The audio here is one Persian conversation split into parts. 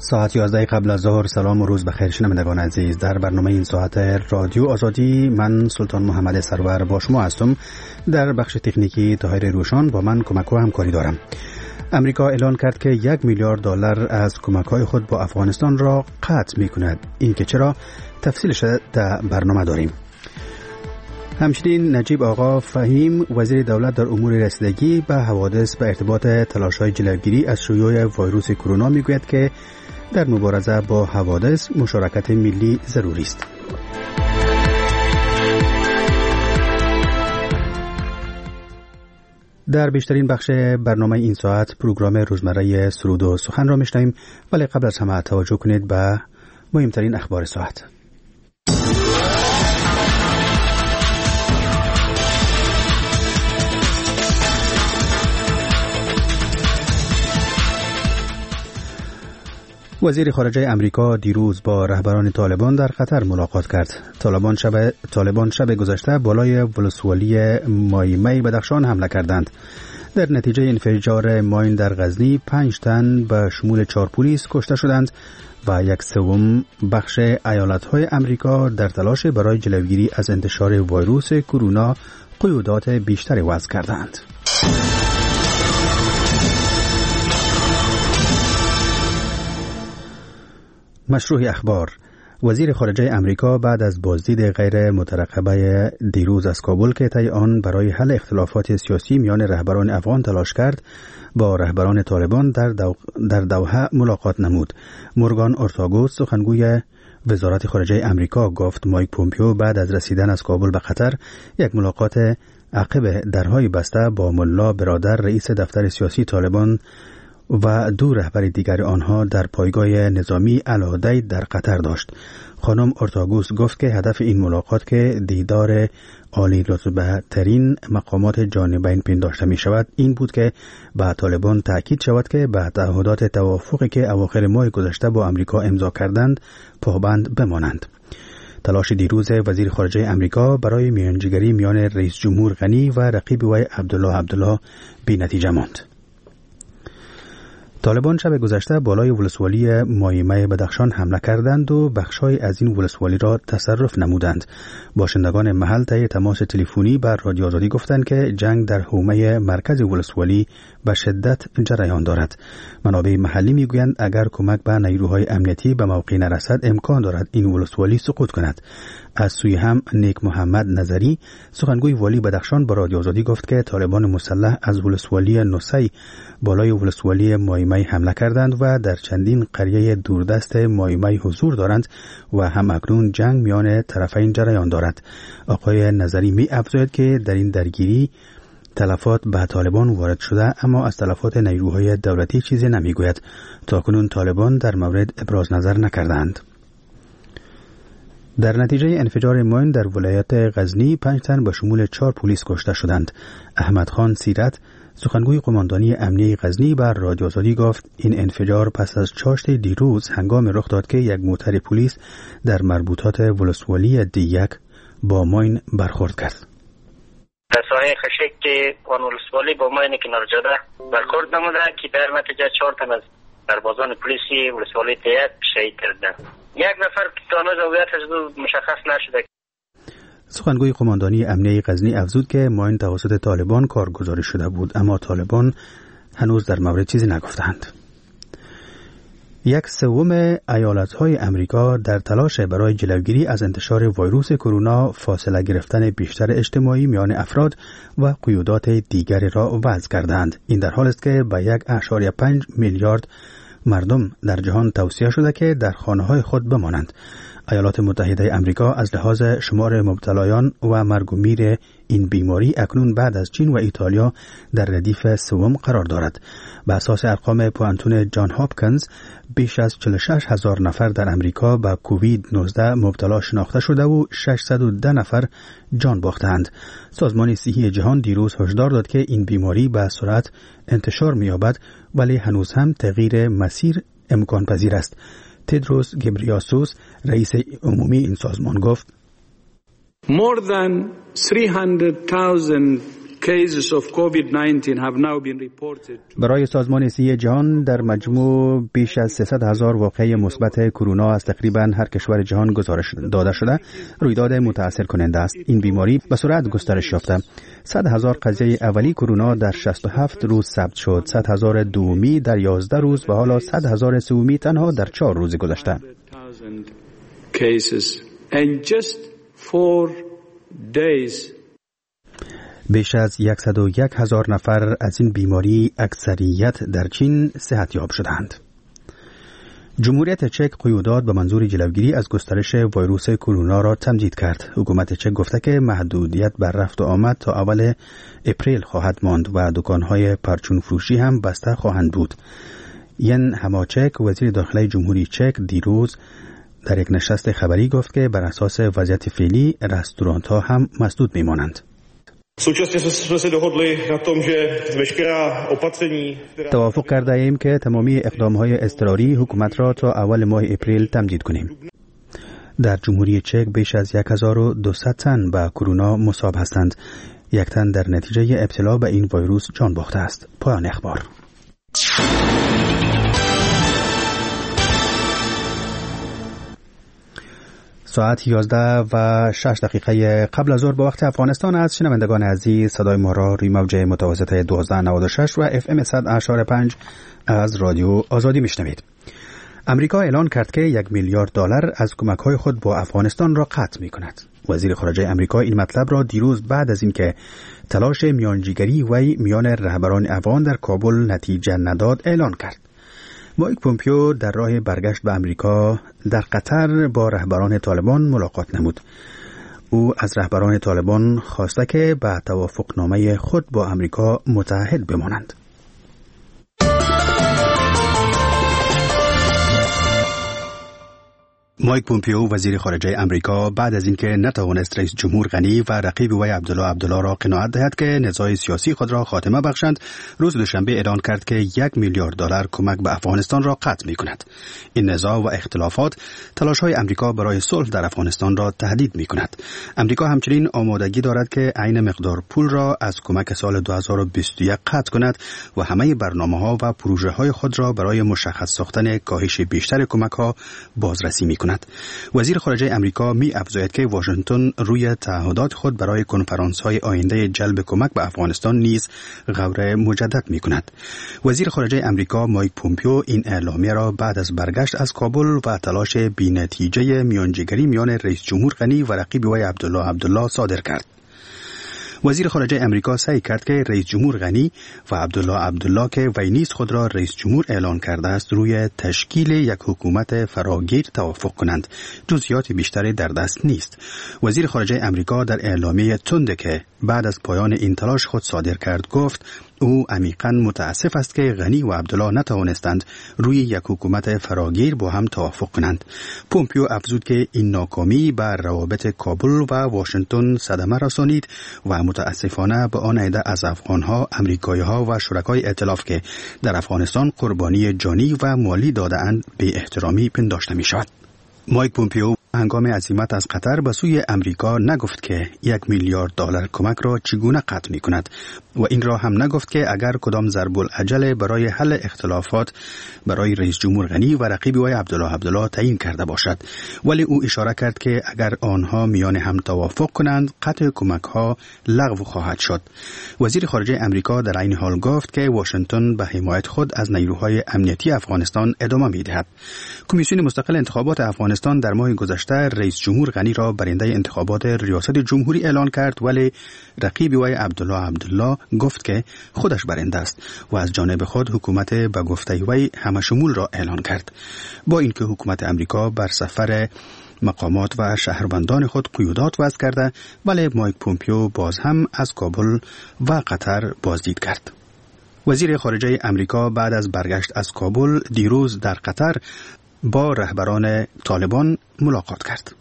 ساعت 11 قبل از ظهر. سلام و روز بخیر شنوندگان عزیز. در برنامه این ساعت رادیو آزادی من سلطان محمد سرور با شما هستم. در بخش تکنیکی طاهر روشان با من کمک و همکاری دارم. امریکا اعلان کرد که $1 میلیارد از کمک‌های خود با افغانستان را قطع می‌کند. این که چرا تفصیلش در برنامه داریم. همچنین نجیب آقا فهیم وزیر دولت در امور رسیدگی به حوادث به ارتباط تلاش‌های جلوگیری از شیوع ویروس کرونا میگوید که در مبارزه با حوادث مشارکت ملی ضروری است. در بیشترین بخش برنامه این ساعت پروگرام روزمره سرود و سخن را میشنویم، ولی قبل از همه توجه کنید به مهمترین اخبار ساعت. وزیر خارجه امریکا دیروز با رهبران طالبان در قطر ملاقات کرد. طالبان شب گذشته بالای ولسوالی مایمه بدخشان حمله کردند. در نتیجه انفجار ماین در غزنی 5 تن به شمول 4 پلیس کشته شدند و 1/3 بخش ایالت‌های امریکا در تلاش برای جلوگیری از انتشار ویروس کرونا قیودات بیشتری وضع کردند. مشروع اخبار. وزیر خارجه امریکا بعد از بازدید غیر مترقبه دیروز از کابل که طی آن برای حل اختلافات سیاسی میان رهبران افغان تلاش کرد، با رهبران طالبان در دوحه ملاقات نمود. مورگان اورتاگوس سخنگوی وزارت خارجه امریکا گفت مایک پومپیو بعد از رسیدن از کابل به قطر یک ملاقات عقب درهای بسته با ملا برادر رئیس دفتر سیاسی طالبان و 2 رهبر دیگر آنها در پایگاه نظامی العاده در قطر داشت. خانم اورتاگوس گفت که هدف این ملاقات که دیدار عالی رتبه ترین مقامات جانبین پنداشته می شود این بود که به طالبان تأکید شود که به تعهدات توافقی که اواخر ماه گذشته با امریکا امضا کردند پابند بمانند. تلاش دیروز وزیر خارجه امریکا برای میانجیگری میان رئیس جمهور غنی و رقیب وی عبدالله بی نتیجه ماند. طالبان شب گذشته بالای ولسوالی مایمه بدخشان حمله کردند و بخش‌های از این ولسوالی را تصرف نمودند. باشندگان محل طی تماس تلفنی بر رادیو آزادی گفتند که جنگ در حومه مرکز ولسوالی به شدت جریان دارد. منابع محلی میگویند اگر کمک به نیروهای امنیتی به موقع نرسد امکان دارد این ولسوالی سقوط کند. از سوی هم نیک محمد نظری سخنگوی والی بدخشان با رادیو آزادی گفت که طالبان مسلح از ولسوالی نوسی بالای ولسوالی مایمه حمله کردند و در چندین قریه دوردست مایمه حضور دارند و همکنون جنگ میان طرفین جریان دارد. آقای نظری می افزاید که در این درگیری تلفات به طالبان وارد شده، اما از تلفات نیروهای دولتی چیزی نمیگوید. تاکنون طالبان در مورد ابراز نظر نکردند. در نتیجه انفجار ماین در ولایت غزنی 5 تن به شمول 4 پلیس کشته شدند. احمد خان سیرت سخنگوی قماندانی امنیه غزنی بر رادیو آزادی گفت این انفجار پس از چاشت دیروز هنگام رخ داد که یک موتر پلیس در مربوطات ولسوالی D1 با ماین برخورد کرد. در ساحه خشک که ولسوالی با ماین کنار جاده برخورد نموده که در نتیجه 4 تن از سربازان پلیسی ولسوالی D1 شهید کردند. 1 نفر که هنوز هویتش مشخص نشده. سخنگوی قماندانی امنیه غزنی افزود که ماین توسط طالبان کارگزاری شده بود، اما طالبان هنوز در مورد چیزی نگفتند. 1/3 ایالت‌های امریکا در تلاش برای جلوگیری از انتشار ویروس کرونا فاصله گرفتن بیشتر اجتماعی میان افراد و قیودات دیگری را وضع کردند. این در حالی است که به 1.5 میلیارد مردم در جهان توصیه شده که در خانه‌های خود بمانند. ایالات متحده امریکا از لحاظ شمار مبتلایان و مرگ و میر این بیماری اکنون بعد از چین و ایتالیا در ردیف سوم قرار دارد. به اساس ارقام پوانتون جان هاپکینز بیش از 46,000 نفر در امریکا به کووید 19 مبتلا شناخته شده و 610 نفر جان باختند. سازمان صحی جهان دیروز هشدار داد که این بیماری به سرعت انتشار می‌یابد ولی هنوز هم تغییر مسیر امکان پذیر است. تدروس گبریاسوس رئیس عمومی این سازمان گفت More than 300,000 برای سازمان صحی جهان در مجموع بیش از 300,000 واقعه مثبت کرونا از تقریباً هر کشور جهان گزارش داده شده رویداد متأثر کننده است. این بیماری به سرعت گسترش یافته. 100,000 قضیه اولی کرونا در 67 روز ثبت شد. 100,000 دومی در 11 روز و حالا 100,000 سومی تنها در 4 روز گذشته. بیش از 101,000 نفر از این بیماری اکثریت در چین صحتیاب شدند. جمهوریت چک قیودات به منظور جلوگیری از گسترش ویروس کرونا را تمدید کرد. حکومت چک گفته که محدودیت بر رفت و آمد تا اول اپریل خواهد ماند و دکان‌های پرچون فروشی هم بسته خواهند بود. ین هماچک وزیر داخلی جمهوری چک دیروز در یک نشست خبری گفت که بر اساس وضعیت فعلی رستوران‌ها هم مسدود می‌مانند. توافق کرده ایم که تمامی اقدام‌های اضطراری حکومت را تا اول ماه اپریل تمدید کنیم. در جمهوری چک بیش از 1200 تن به کرونا مصاب هستند. یک تن در نتیجه ابتلا به این ویروس جان باخته است. پایان اخبار. ساعت 11:06 قبل از ظهر به وقت افغانستان است. شنوندگان عزیز، صدای ما را روی موج متوسط 1296 و FM 100.5 از رادیو آزادی میشنوید. امریکا اعلان کرد که $1 میلیارد از کمک‌های خود با افغانستان را قطع می‌کند. وزیر خارجه امریکا این مطلب را دیروز بعد از اینکه تلاش میانجیگری وی میان رهبران افغان در کابل نتیجه نداد اعلان کرد. مایک پومپیو در راه برگشت به امریکا در قطر با رهبران طالبان ملاقات نمود. او از رهبران طالبان خواسته که به توافقنامه خود با امریکا متعهد بمانند. مایک پومپیو وزیر خارجه امریکا بعد از اینکه نتوانست رئیس جمهور غنی و رقیب وی عبدالله را قناعت دهد که نزاع سیاسی خود را خاتمه بخشند، روز دوشنبه اعلان کرد که $1 میلیارد کمک به افغانستان را قطع می‌کند. این نزاع و اختلافات تلاش‌های امریکا برای صلح در افغانستان را تهدید می‌کند. امریکا همچنین آمادگی دارد که عین مقدار پول را از کمک سال 2021 قطع کند و همه برنامه‌ها و پروژه‌های خود را برای مشخص ساختن کاهش بیشتر کمک‌ها بازرسی می‌کند. وزیر خارجه امریکا می افزاید که واشنگتن روی تعهدات خود برای کنفرانس‌های آینده جلب کمک به افغانستان نیز غور مجدد می‌کند. وزیر خارجه امریکا مایک پومپیو این اعلامیه را بعد از برگشت از کابل و تلاش بی‌نتیجه میانجیگری میان رئیس جمهور غنی و رقیب وی عبدالله صادر کرد. وزیر خارجه امریکا سعی کرد که رئیس جمهور غنی و عبدالله که وی نیز خود را رئیس جمهور اعلان کرده است روی تشکیل یک حکومت فراگیر توافق کنند. جزئیات بیشتری در دست نیست. وزیر خارجه امریکا در اعلامیه تندی که بعد از پایان این تلاش خود صادر کرد گفت او عمیقاً متاسف است که غنی و عبدالله نتوانستند روی یک حکومت فراگیر با هم توافق کنند. پومپیو افزود که این ناکامی بر روابط کابل و واشنگتن صدمه رسانید و متاسفانه به آن عده از افغانها، امریکایی‌ها و شرکای ائتلاف که در افغانستان قربانی جانی و مالی داده‌اند به احترامی پنداشته می‌شود. مایک پومپیو هنگام عزیمت از قطر به سوی امریکا نگفت که $1 میلیارد کمک را چگونه قطع می کند و این را هم نگفت که اگر کدام ضرب العجله برای حل اختلافات برای رئیس جمهور غنی و رقیب وی عبدالله تعیین کرده باشد، ولی او اشاره کرد که اگر آنها میان هم توافق کنند قطع کمک ها لغو خواهد شد. وزیر خارجه امریکا در این حال گفت که واشنگتن به حمایت خود از نیروهای امنیتی افغانستان ادامه می‌دهد. کمیسیون مستقل انتخابات افغانستان در ماه گذشته رئیس جمهور غنی را برنده انتخابات ریاست جمهوری اعلان کرد، ولی رقیب وی عبدالله گفت که خودش برنده است و از جانب خود حکومت به گفته وی همه شمول را اعلان کرد. با اینکه حکومت امریکا بر سفر مقامات و شهروندان خود قیودات وضع کرده، ولی مایک پومپیو باز هم از کابل و قطر بازدید کرد. وزیر خارجه امریکا بعد از برگشت از کابل دیروز در قطر با رهبران طالبان ملاقات کرد.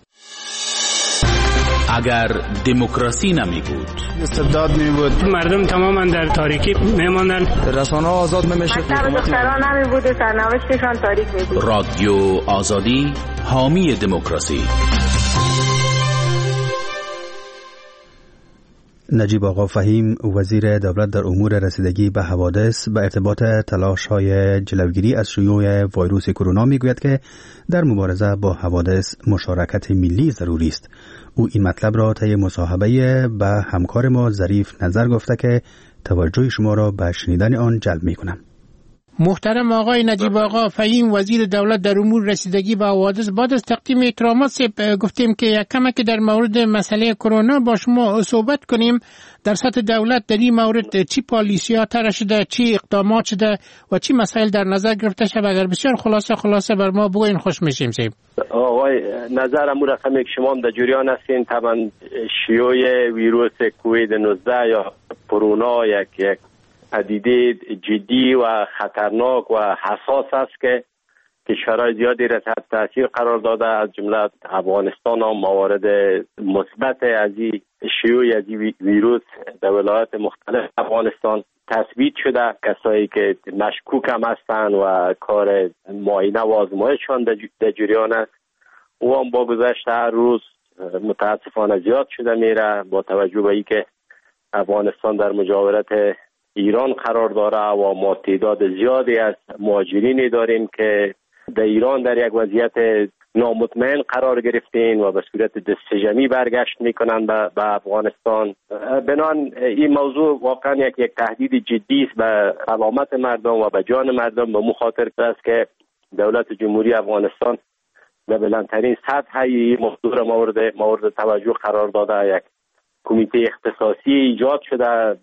اگر دموکراسی نمی بود، استبداد می بود، مردم تماما در تاریکی میماندن، رسانه‌ها آزاد نمیشه، دختران نمی بود، سرنوشتشان تاریک می بود. رادیو آزادی حامی دموکراسی. نجیب آقا فهیم وزیر دولت در امور رسیدگی به حوادث به ارتباط تلاش‌های جلوگیری از شیوع ویروس کرونا میگوید که در مبارزه با حوادث مشارکت ملی ضروری است. او این مطلب را طی مصاحبه به همکار ما ظریف نظر گفته که توجه شما را به شنیدن آن جلب می‌کنم. محترم آقای نجیب آقا فهیم وزیر دولت در امور رسیدگی به حوادث، بعد از تقدیم احترامات گفتیم که یک کمی که در مورد مسئله کرونا با شما صحبت کنیم. در سطح دولت در این مورد چی پالیسی‌ها طرح شده، چی اقدامات شده و چی مسائل در نظر گرفته شده؟ اگر بسیار خلاصه بر ما بگوین خوش میشیم. آقای نظرم رقمی که شما در جریان هستین، طبعا شیوع ویروس کووید 19 یا کرونا یک پدیده جدی و خطرناک و حساس است که کشورهای زیادی را تحت تاثیر قرار داده، از جمله افغانستان هم موارد مثبت از این شیوع از این ویروس در ولایات مختلف افغانستان تثبیت شده. کسایی که مشکوک هم هستند و کار معاینه و آزمایششان در جریان است، او هم با گذشت هر روز متاسفانه زیاد شده میره، با توجه به اینکه افغانستان در مجاورت ایران قرار داره و ما تعداد زیادی از مهاجرینی داریم که در ایران در یک وضعیت نامطمئن قرار گرفتین و به صورت دستجمعی برگشت میکنن به افغانستان. بنابراین این موضوع واقعا یک تهدید جدی است به سلامت مردم و به جان مردم، به مخاطر است که دولت جمهوری افغانستان به بلندترین سطح این موضوع مورد توجه قرار داده. یک کمیته اختصاصی ایجاد شده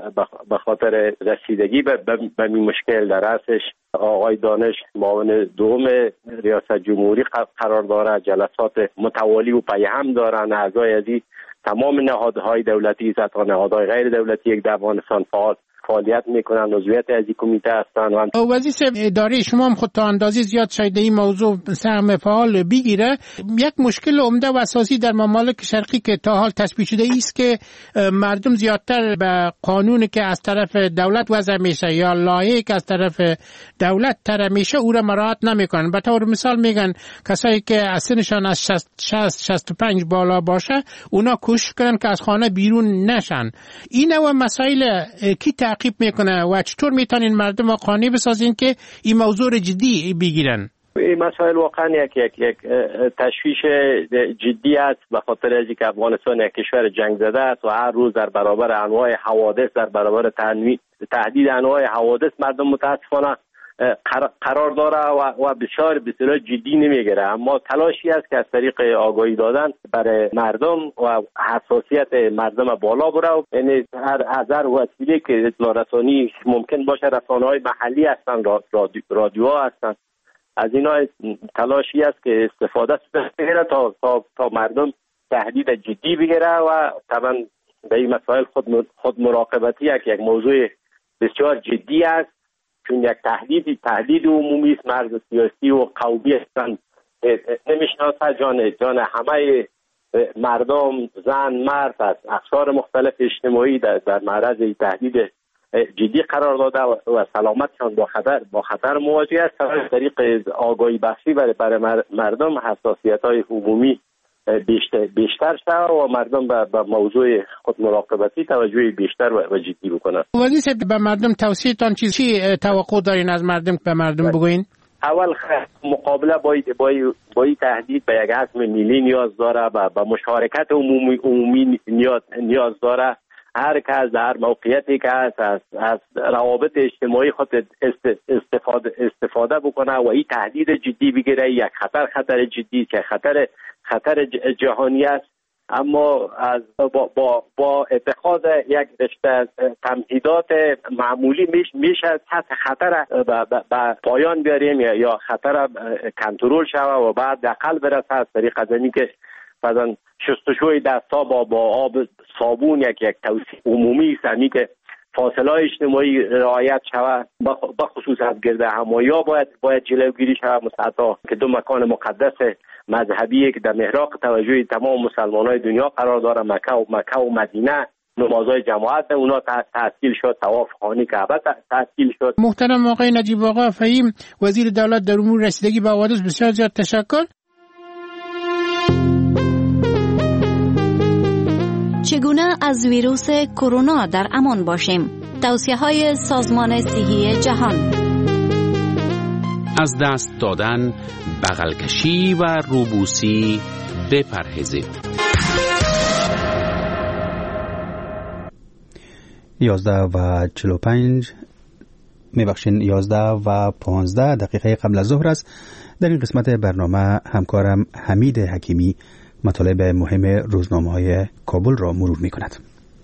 به خاطر رسیدگی به این مشکل. در رأسش آقای دانش معاون دوم ریاست جمهوری قرار داره، جلسات متوالی و پیهم دارن. اعضای از تمام نهادهای دولتی، حتی نهادهای غیر دولتی در افغانستان فعالیت میکنن، عضویت از این کمیته هستن. وزیر اداره شما هم خود تا اندازه زیاد شاید این موضوع سهم فعال بگیره. یک مشکل عمده و اساسی در ممالک شرقی که تا حال تثبیت شده است که مردم زیادتر به قانونی که از طرف دولت وضع میشه یا لایحه‌ای که از طرف دولت طرح میشه او را مراعات نمیکنن. به طور مثال میگن کسایی که از سنشان از 65 بالا باشه اونا کوشش کنن که از خانه بیرون نشن. این نوع مسائل کی تعقیب میکنه و چطور میتونین مردم را قانع بسازین که این موضوع جدی بگیرن؟ این مسائل واقعا یک تشویش جدی است، به خاطر از اینکه افغانستان یک کشور جنگ زده است و هر روز در برابر انواع حوادث، در برابر تهدید انواع حوادث مردم متاسفانه قرار داره و بسیار جدی نمیگیره. اما تلاشی است که از طریق آگاهی دادن برای مردم و حساسیت مردم بالا بره، یعنی هر وسیله که اطلاع رسانی ممکن باشه، رسانه‌های محلی هستن، رادیوها هستن، از اینا تلاشی است که استفاده بگیره تا مردم تهدید جدی بگیره. و طبعا به این مسائل خود مراقبتی یک موضوع بسیار جدی است، چون یک تهدید عمومی است. مرز سیاسی و قومی هستند، نمیشناسه جان همه مردم، زن، مرد از اقشار مختلف اجتماعی در معرض تهدید جدی قرار داده و سلامتشان با خطر مواجه است. از طریق آگاهی بخشی برای مردم حساسیت‌های عمومی بیشتر شده و مردم به موضوع خود مراقبتی توجه بیشتر و جدی بکنند. وزیر صاحب، به مردم توصیه‌تان چی توقع دارین از مردم؟ به مردم بگوین. اول مقابله با این تهدید به یک حزم ملی نیاز داره، به مشارکت عمومی نیاز داره. هر کس در هر موقعیتی که هست از روابط اجتماعی خود استفاده بکنه و این تهدید جدی بگیره. یک خطر جدی که خطر جهانی است، اما با اتخاذ یک رشته تمهیدات معمولی میشه سطح خطر به پایان بیاریم یا خطر کنترل شود و بعد اقل برسه از طریق زمین که مثلا شستشوی دست‌ها با آب صابون یک توصیه عمومی است که فاصله اجتماعی رعایت شود، به خصوص از گرد همایی باید جلوگیری شود. مثلا که دو مکان مقدس مذهبی که در محراق توجه تمام مسلمانای دنیا قرار داره، مکه و مدینه، نمازهای جماعت اونا تحصیل شد، طواف خانه کعبه تحصیل شد. محترم آقای نجیب آقا فهیم وزیر دولت در امور رسیدگی به حوادث، بسیار زیاد تشکر. چگونه از ویروس کرونا در امان باشیم؟ توصیه‌های سازمان صحی جهان. از دست دادن، بغل کشی و روبوسی بپرهیزید. 11:15 دقیقه قبل از ظهر است. در این قسمت برنامه همکارم حمید حکیمی مطالب مهم روزنامه‌های کابل را مرور می‌کند.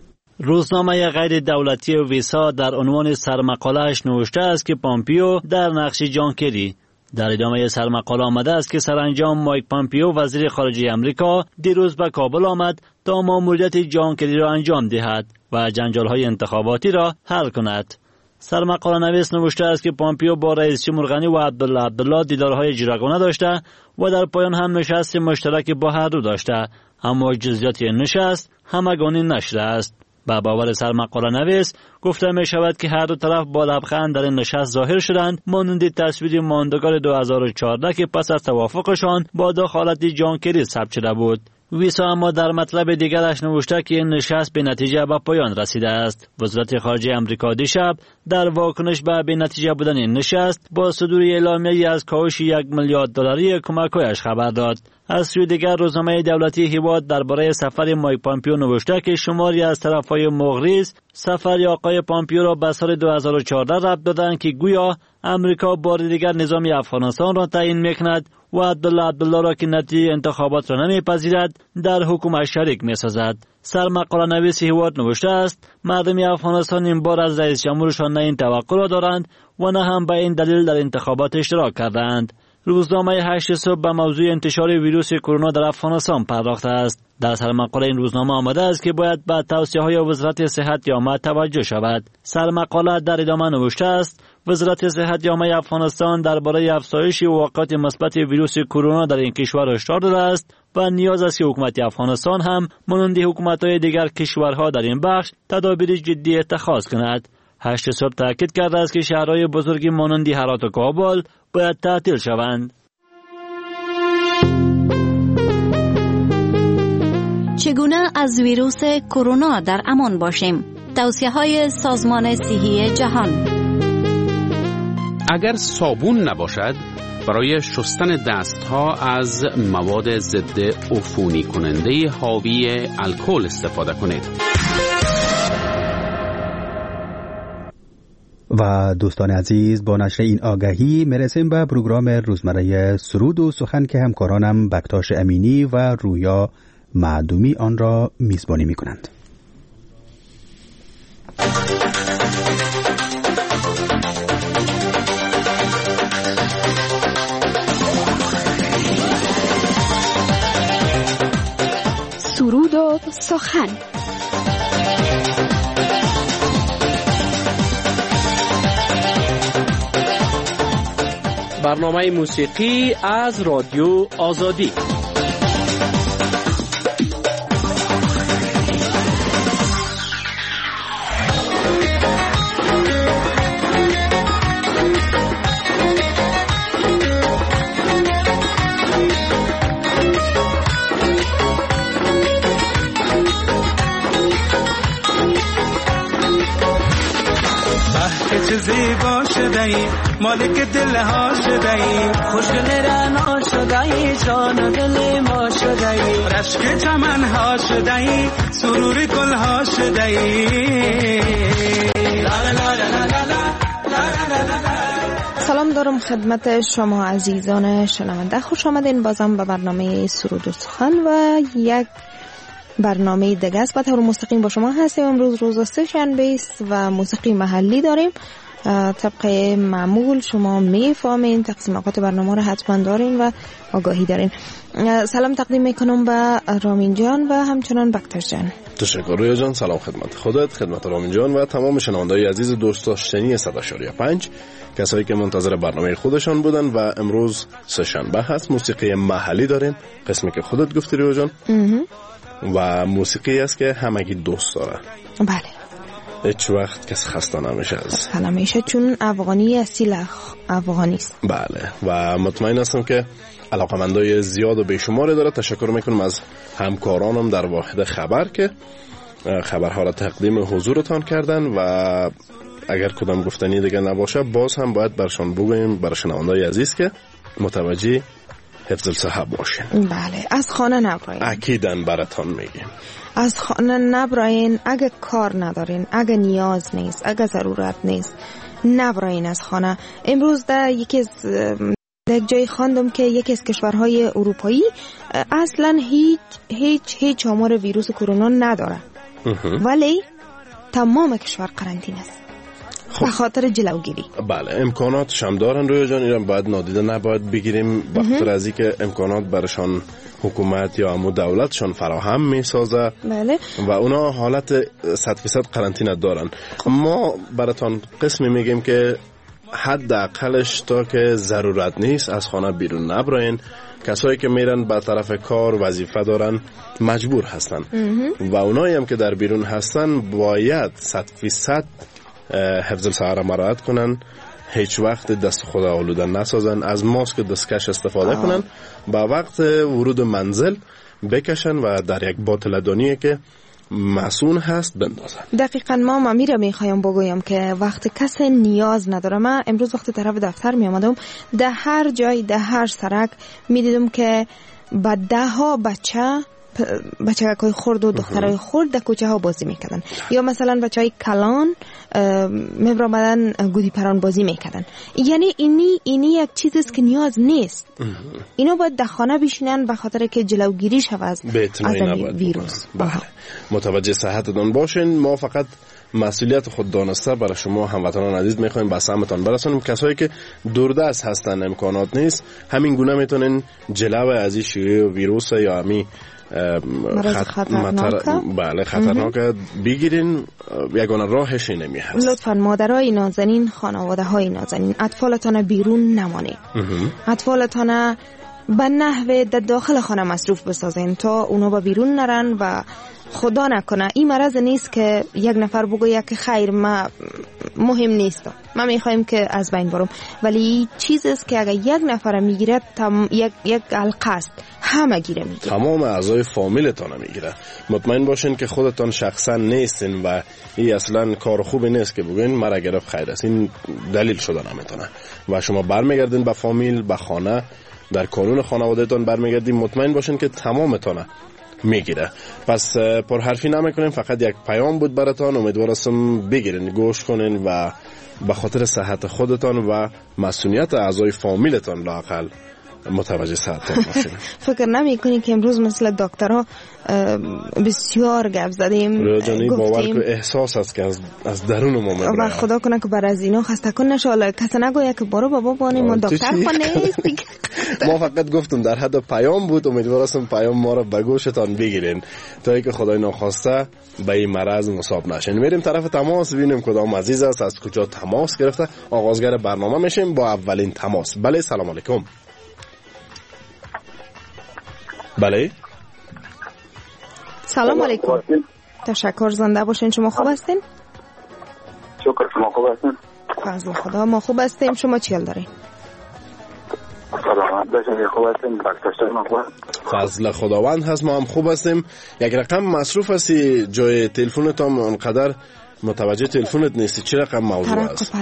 روزنامه غیر دولتی ویسا در عنوان سرمقاله‌اش نوشته است که پامپیو در نقش جان کری. در ادامه سرمقاله آمده است که سرانجام مایک پامپیو وزیر خارجه امریکا دیروز به کابل آمد تا ماموریت جان کری را انجام دهد و جنجال‌های انتخاباتی را حل کند. سرمقاله نویس نوشته است که پامپیو با رئیس جمهور غنی و عبدالله دیدارهای جداگانه داشته و در پایان هم نشست مشترک با هر دو داشته، اما جزئیات این نشست همگانی نشده است. با باور سرمقاله نویس گفته می شود که هر دو طرف با لبخند در این نشست ظاهر شدند، مانند تصویر ماندگار 2014 که پس از توافقشان با دخالت جان کری ثبت شده بود. ویسا اما در مطلب دیگرش نوشته که این نشست به نتیجه به پایان رسیده است. وزارت خارجه امریکا دیشب در واکنش به نتیجه بودن این نشست با صدور اعلامیه‌ای از کاهش $1 میلیارد کمک‌هایش خبر داد. از سوی دیگر روزنامه دولتی هیواد درباره سفر مایک پامپیو نوشته که شماری از طرف‌های مغریض سفر آقای پامپیو را به سال 2014 ربط دادند که گویا امریکا بار دیگر نظام افغانستان را تعیین می‌کند و عبدالله را که نتیجه انتخابات را نمی‌پذیرد در حکومت شریک می‌سازد. سرمقاله نویس هیواد نوشته است مردم افغانستان این بار از رئیس جمهورشان نه این توقع را دارند و نه هم به این دلیل در انتخابات اشتراک کردند. روزنامه 8 صبح به موضوع انتشار ویروس کرونا در افغانستان پرداخته است. در سرمقاله این روزنامه آمده است که باید به توصیه‌های وزارت صحت عامه توجه شود. سرمقاله در ادامه نوشته است وزارت صحت عامه افغانستان درباره افزایش واقعات مثبت ویروس کرونا در این کشور هشدار داده است و نیاز است که حکومت افغانستان هم مانند حکومت‌های دیگر کشورها در این بخش تدابیر جدی اتخاذ کند. 8 صبح تاکید کرده است که شهرهای بزرگی مانند هرات و کابل باید تعطیل شوند. چگونه از ویروس کرونا در امان باشیم؟ توصیه‌های سازمان صحی جهان. اگر صابون نباشد برای شستن دستها از مواد ضد عفونی کننده حاوی الکل استفاده کنید. و دوستان عزیز، با نشر این آگهی میرسیم به پروگرام روزمره سرود و سخن که همکارانم بکتاش امینی و رویا معدومی آن را میزبانی میکنند. سرود و سخن. برنامه موسیقی از رادیو آزادی. زیبا شده‌ای مالک دل ها شده‌ای خوشگل رعنا شده‌ای جان دل ما شده‌ای رشک چمن ها شده‌ای سرور گل ها شده‌ای. سلام دارم خدمت شما عزیزان شنونده، خوش آمدین بازم به برنامه سرود و سخن و یک برنامه دیگه است. با طور مستقیم با شما هستیم. امروز روز سه‌شنبه است و موسیقی محلی داریم. طبق معمول شما میفهمین تقسیم اوقات برنامه رو حتما دارین و آگاهی دارین. سلام تقدیم میکنم به رامین جان و همچنان بکتاش جان. تشکر رویا جان. سلام خدمت خودت، خدمت رامین جان و تمام شنونده‌های عزیز دوست داشتنی 100.5 کسایی که منتظر برنامه خودشان بودن. و امروز سه‌شنبه هست، موسیقی محلی داریم، قسمی که خودت گفتی رویا جان. و موسیقی است که همگی دوست داره. بله، هیچ وقت کس خسته نمیشه همیشه، چون افغانی اصیل افغانی است. بله، و مطمئن هستم که علاقمندای زیاد و بیشماری داره. تشکر میکنم از همکارانم در واحد خبر که خبرها را تقدیم حضورتان کردن و اگر کدام گفتنی دیگه نباشه باز هم باید برشان بگوییم برای شنوندگان عزیز که متوجه حفظ الصحه باشین. بله، از خانه نبراین. اکیداً براتان میگیم از خانه نبراین. اگه کار ندارین، اگه نیاز نیست، اگه ضرورت نیست، نبراین از خانه. امروز در یک جای خواندم که یکی از کشورهای اروپایی اصلا هیچ آمار ویروس کرونا نداره، ولی تمام کشور قرنطینه است به خاطر جلوگیری. بله، امکاناتش هم دارن رویا جان، ایران باید نادیده نباید بگیریم بخاطر از اینکه امکانات برشان حکومت یا امو دولتشان فراهم میسازه. بله. و اونا حالت 100% قرنطینه دارن. ما براتان قسمی میگیم که حداقلش تا که ضرورت نیست از خانه بیرون نبراین. کسایی که میرن به طرف کار وظیفه دارن مجبور هستن و اونایی هم که در بیرون هستن باید 100% حفظ الصحه را مراعات کنن، هیچ وقت دست خود آلوده نسازن، از ماسک دستکش استفاده کنن، با وقت ورود منزل بکشن و در یک باتل دونیه که مسئول هست بندازن. دقیقاً ما میره میخوایم بگویم که وقت کسی نیاز نداره. من امروز وقت طرف دفتر می آمدم، در هر جای در هر سرک میدیدم که با 10 بچه‌های خرد و دخترای خرد در کوچه ها بازی میکردن، یا مثلا بچهای کلان میبرامدن گودی پران بازی میکردن. یعنی اینی یک چیزی است که نیاز نیست. اینو باید در خانه بشینن به خاطر که جلوگیری شود از ویروس. بله، متوجه صحتتون باشین. ما فقط مسئولیت خود دانسته برای شما هموطنان عزیز میخوایم به سمتان برسونیم. کسایی که دوردست هستن امکانات نیست، همین گونه میتونن جلو از این شیوع ویروس یا همین خطرناک بگیرین. یگانه راهش اینه هست. لطفاً مادرای نازنین، خانواده های نازنین، اطفالتان بیرون نمانید. اطفالتان به نحوه در داخل خانه مصروف بسازین تا اونا با بیرون نرن و خدا نکنه این مرض نیست که یک نفر بگوید که خیر ما مهم نیست، ما میخوایم که از بین برم، ولی چیزی است که اگر یک نفر میگیره یک حلقه است، همه گیره میگیره، تمام اعضای فامیلتان میگیره. مطمئن باشین که خودتان شخصا نیستین و این اصلا کار خوبی نیست که بگوین مرا گرفت خیر است. این دلیل شده نمیتونه و شما برمیگردین به فامیل، به خانه، در کانون خانوادهتان برمیگردین، مطمئن باشین که تمامتان میگیره. پس پرحرفی نمیکنیم، فقط یک پیام بود براتان. امیدوارم بگیرین، گوش کنین و به خاطر صحت خودتان و مسئولیت اعضای فامیلتان لااقل متوجه صحتتان باشین. فکر نمی‌کنی که امروز مثل دکترها بسیار گپ زدیم، گفتیم احساس است که از درون ما میاد و خدا کنه که بر از اینا خسته کن نشه. حالا کس نگوید که برو بابا بانی ما دکتر خونه ما فقط گفتم در حد پیام بود. امیدوارم پیام ما را به گوشتان بگیرین تا اینکه خدای ناخواسته به این مرض مصاب نشین. میریم طرف تماس ببینیم کدام عزیز است، از کجا تماس گرفته. آغازگر برنامه میشیم با اولین تماس. بله، سلام علیکم. بله، سلام علیکم. تشکر، زنده باشین. شما خوب هستین؟ شکر، شما خوب هستین؟ فضل خدا ما خوب هستیم. شما چی حال دارین؟ سلامت باشین. خوب هستین؟ فضل خداوند هست، ما هم خوب هستیم. یک رقم مصروف هستی، جای تلفنت هم انقدر متوجه تلفنت نیستی. چه رقم موضوع است؟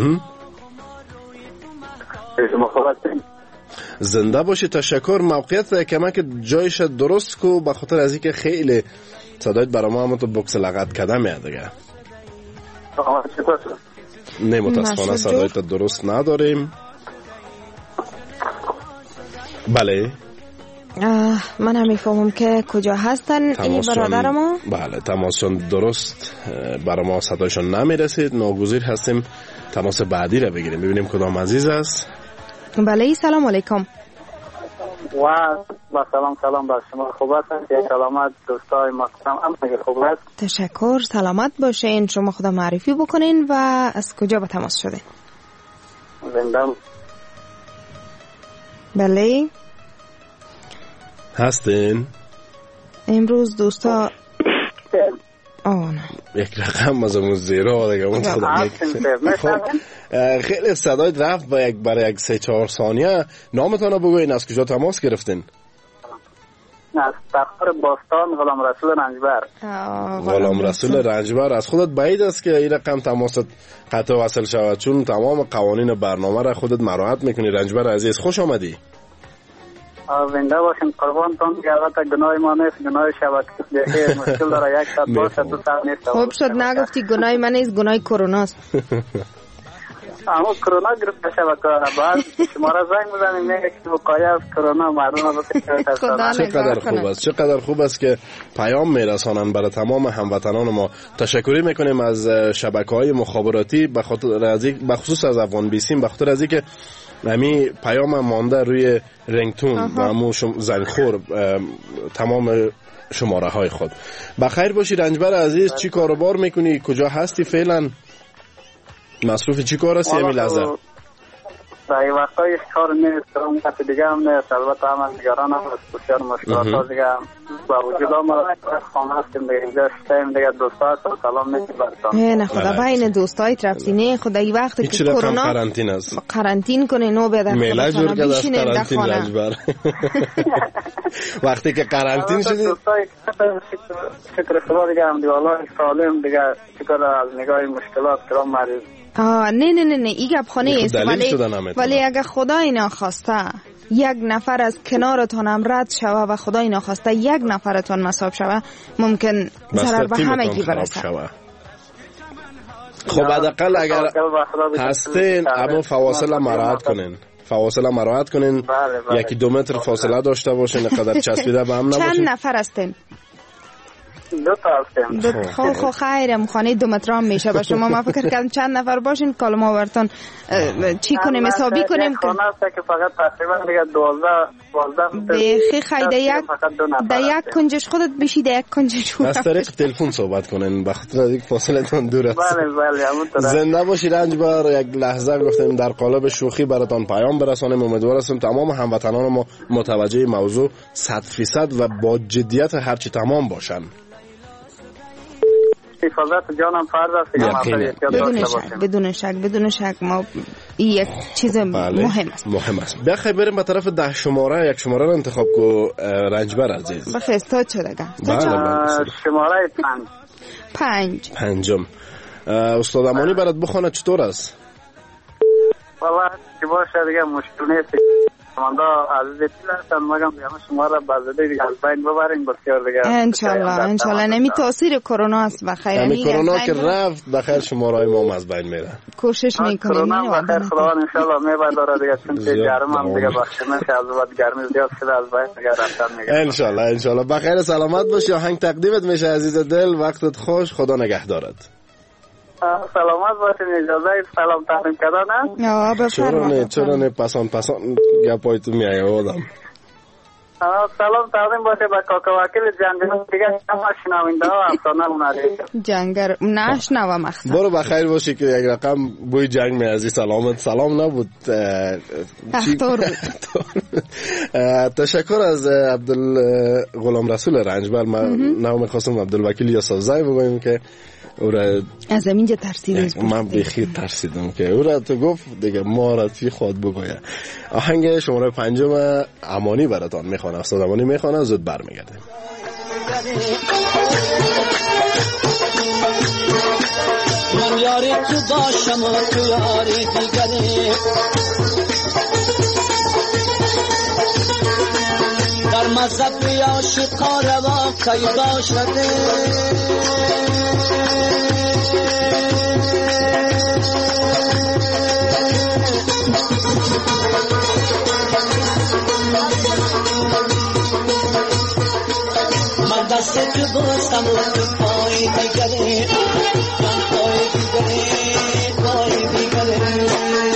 شما خوب هستین؟ زنده باشی. تشکر. موقعیت کمک جایش درست کو، به خاطر از اینکه خیلی صدایت برای ما هم تو بوکس لغت کده میاد دیگه. نه متاسفانه صدایت درست نداریم. بله، من هم میفهمم که کجا هستن این برادر ما. بله، تماسشون درست برای ما صدایشون نمیرسید. ناگزیر هستیم تماس بعدی را بگیریم، ببینیم کدام عزیز است. بله، سلام علیکم. و سلام بر شما. خوب هستید؟ سلامت دوستای محترم، همه خوب است؟ تشکر، سلامت باشین. شما خدا معرفی بکنین و از کجا به تماس شده؟ زندم. بله هستین؟ امروز دوستا نه یک رقم از اون زیرا دیگه اون خیلی صدای رفت برای یک 3-4 ثانیه. نامتان رو بگوین، از کجا تماس گرفتین؟ از تخار باستان غلام رسول رنجبر. غلام رسول رنجبر، از خودت بعید است که این رقم تماست قطع وصل شود، چون تمام قوانین برنامه را خودت مراعات میکنی. رنجبر عزیز خوش آمدی. زنده باشین قربانتون. البته گناه ما نیست، گناه شبکه مشکل داره. یک ساعت باشه، 2 ساعت نیست. خوب شد نگفتی گناه من نیست، گناه کرونا است. اما کرونا گرفته شبکه بعد شما را زنگ بزنیم میگه که وقایع از کرونا مردم را چقدر خوب است، چقدر خوب است که پیام میرسانن برای تمام هموطنان ما. تشکری میکنیم از شبکه‌های مخابراتی به خصوص از افغان بیسیم، به خاطر از اینکه همین پیام مانده روی رنگتون و همون زنگخور تمام شماره های خود. بخیر باشی رنجبر عزیز. چی کاروبار میکنی؟ کجا هستی فعلا؟ مصروف چی کار هستی همین لحظه؟ در این وقتای کار نیست، اون کسی دیگه هم نیست. البته هم نگران هم از بسیار مشکلات ها دیگه با وجود هم خانه هستیم دیگه. اینجا شتیم دیگه دوستا هست و سلام نیست برتان. نه خدا بین دوستایت رفتی نه خدا این وقت که کرونا قرنطین است، قرنطین کنه نو به در میله جور که از قرنطین رنجبر وقتی که قرنطین شدی شکر خدا دیگه هم دیگه الله سالم دیگه شکر از نگاه مشکلات کرام مریض. نه ای گپ خانه است، ولی اگه خدای ناخواسته یک نفر از کنارتان هم رد شوه و خدای ناخواسته یک نفرتان مصاب شوه، ممکن ضرر به همه کی برسه. خب حداقل اگر هستین اما فواصل مراعات کنین، فواصل مراعات کنین. 1-2 متر فاصله داشته باشین، قدر چسبیده به هم نباشین. چند نفر هستین؟ 2 تا هستیم. خب خیرم خانه 2 متر هم میشه با شما. ما فکر کردم چند نفر باشین کالا ما براتون چی کنیم حسابی کنیم. خانه است که فقط تقریبا دیگه 12 بخی خیلی در یک کنجش خودت بشی، در یک کنجش از طریق تلفن صحبت کنین بخاطر از اینکه فاصله تون دور است. بله زنده باشی رنجبر. یک لحظه گفتیم در قالب شوخی براتون پیام برسانیم. امیدوار هستم تمام هموطنان ما متوجه موضوع 100% و با جدیت هرچی تمام باشن. حفاظت جانم فرض است. بدون شک ما این یک چیز مهم است. بخیر بریم به طرف 10 شماره. یک شماره رو انتخاب کو رنجبر عزیز. بخیر استاد شده گم. شماره 5. پنجم. استاد امانی برات بخونه چطور است؟ والله که باشه دیگه مشکل نیست. ماندا عزیز دل هستن مگم شما را بازده دیگه از بین ببرین بسیار دیگه انشالله نمی تاثیر کرونا است بخیر. همین کرونا که رفت بخیر شمارهای ما از بین میره. کوشش میکنیم کرونا بخیر خدا انشالله میبرداره دیگه، چون که گرم هم دیگه بخشنه که از بعد گرمی زیاد شده از بین دیگه رفتن میگه. انشالله بخیر سلامت باشی. آهنگ تقدیمت میشه عزیز دل. وقتت خوش، خدا نگهدارت. سلامت باشین. اجازه سلام تقدیم کردن چرا نه پسان گپای تو میایه آدم. سلام تقدیم باشه به کاکا وکیل جنگر دیگه همه شنونده ها افسانه اومده جنگر نشنوم اخصا. برو بخیر باشی که یک رقم بوی جنگ میازی. سلامت سلام نبود اختار بود. تشکر از غلام رسول رنجبر. من نام خواستم عبدالوکیل یوسف زای بگویم که او را از اینجا ترسیدم. من بخیر ترسیدم که او را تو گفت دیگه ما را توی خود بگویه. آهنگ شماره 5 امانی براتان میخوانه. استاد امانی میخوانه، زود برمیگرده. من یاری تو باشم و تو یاری دیگری، در مذهب عاشقا روا پیدا شده. من دست تو بستم و تو پای دیگری، من پای دیگری.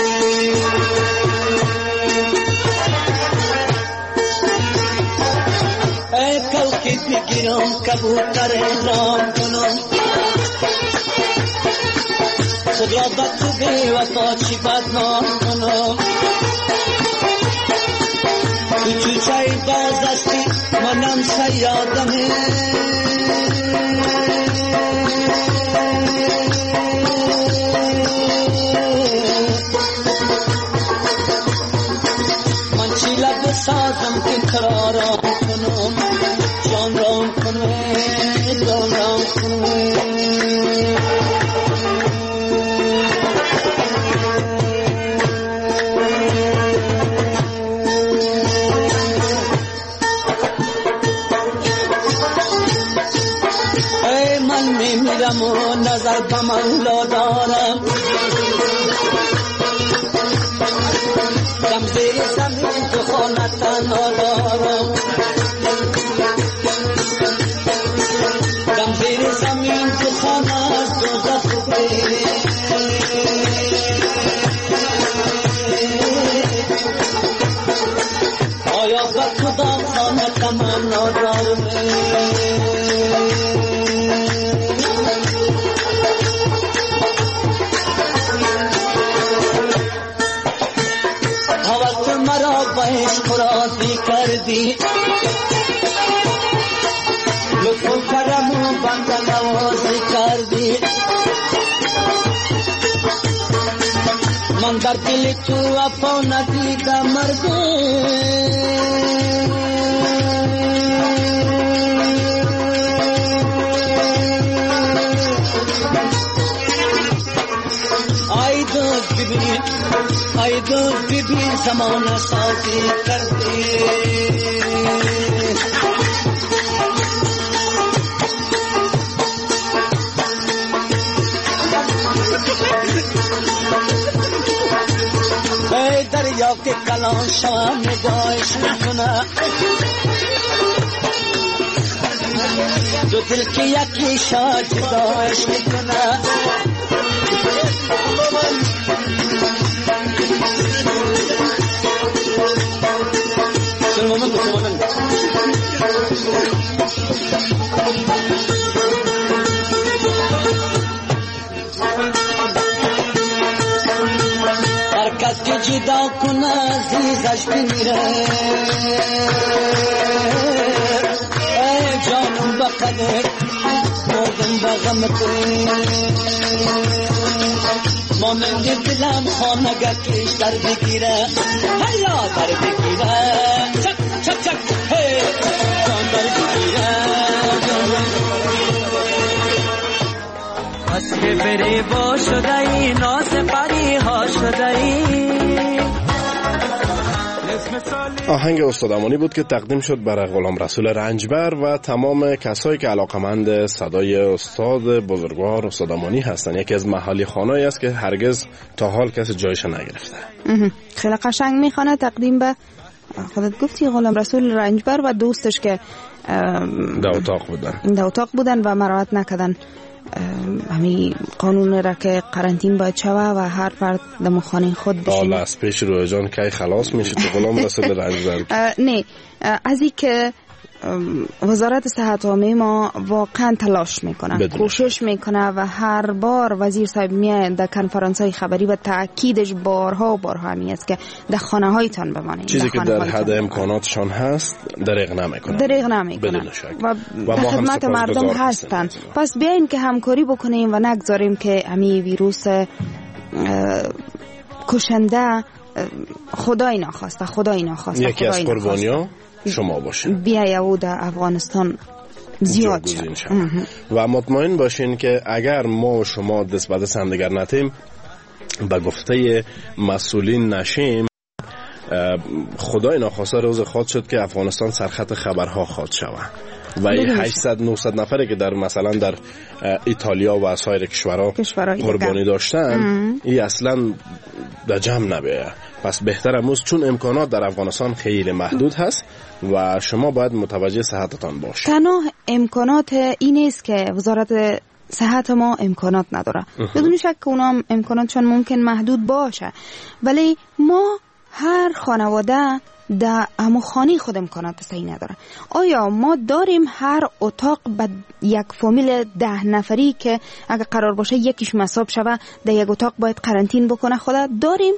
ای کلکی بگیرم کبوتر رام کنم، خود را با تو بی وفا چی بدنام کنم. تو چوچه باز استی منم سیادمه، من چی لب سازم که قرارم کنم. میمیرم و نظر به مولا دارم دم زیر زمین تو خانه تنها دارم دم زیر زمین تو خانه از دوزخ آیا به خدا خانه تمنا دارم عشق راضی کردی لطف و کرم و بنده نوازی کردی من در دل تو وفا ندیدم ای دوست ببین زمانه سازی کردی ای دریا که کلان شوم نگاهش میکنه دو دل که یکی شاد جداش میکنه هر کس که جدا کنه عزیزش بمیره ای جانم بقدر مردم بغمت مانند دلم خانگه کش در بگیره هیا در بگیره چک چک چک هی جان در بگیره از که بری با شده ای ناز پری ها شده ای. آهنگ استاد امانی بود که تقدیم شد برای غلام رسول رنجبر و تمام کسایی که علاقمند صدای استاد بزرگوار استاد امانی هستند. یکی از محلی خوانایی است که هرگز تا حال کسی جایش نگرفته. خیلی قشنگ میخونه. تقدیم به خودت گفتی غلام رسول رنجبر و دوستش که در اتاق بودن و مراعات نکردن همین قانون را که قرنطین باید شوه و هر فرد در خانه خود بشینه. حالا از پیش روی جان کی خلاص میشه تو غلام رسول رنجبر؟ نه، از این که وزارت صحت عامه ما واقعا تلاش میکنه، کوشش میکنه و هر بار وزیر صاحب میاد در کنفرانس های خبری و تاکیدش بارها و بارها همی است که در خانه هایتان بمانید. چیزی که در حد امکاناتشان هست دریغ نمیکنه و در خدمت مردم هستن. پس بیاین که همکاری بکنیم و نگذاریم که همین ویروس کشنده خدای ناخواسته یکی از قربانی‌ها شما باشین. بیایو در افغانستان زیاد شد و مطمئن باشین که اگر ما و شما دست به دست همدیگر نتیم، به گفته مسئولین نشیم، خدای ناخواسته روز خواهد شد که افغانستان سرخط خبرها خواهد شود و این 800-900 نفره که در مثلا در ایتالیا و سایر کشورها قربانی داشتن این اصلا در جمع نبیه. پس بهتر امروز چون امکانات در افغانستان خیلی محدود هست و شما باید متوجه صحتتان باشید. تنها امکانات این است که وزارت صحت ما امکانات نداره. بدون شک که اونا امکاناتشون ممکن محدود باشه، ولی ما هر خانواده در همو خانه خود امکانات صحیح نداره. آیا ما داریم هر اتاق به یک فامیل 10 نفری که اگر قرار باشه یکیش مصاب شوه در یک اتاق باید قرنطین بکنه خدا داریم؟